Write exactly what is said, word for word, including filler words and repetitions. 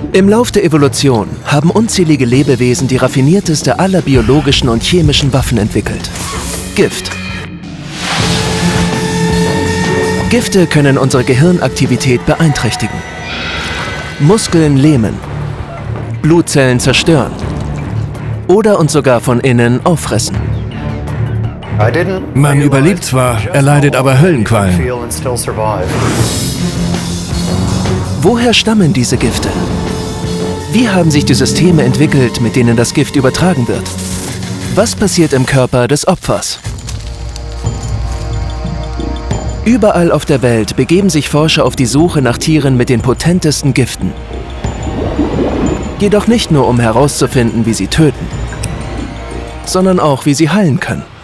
Im Lauf der Evolution haben unzählige Lebewesen die raffinierteste aller biologischen und chemischen Waffen entwickelt: Gift. Gifte können unsere Gehirnaktivität beeinträchtigen, Muskeln lähmen, Blutzellen zerstören oder uns sogar von innen auffressen. Man überlebt zwar, erleidet aber Höllenqualen. Woher stammen diese Gifte? Wie haben sich die Systeme entwickelt, mit denen das Gift übertragen wird? Was passiert im Körper des Opfers? Überall auf der Welt begeben sich Forscher auf die Suche nach Tieren mit den potentesten Giften. Jedoch nicht nur, um herauszufinden, wie sie töten, sondern auch, wie sie heilen können.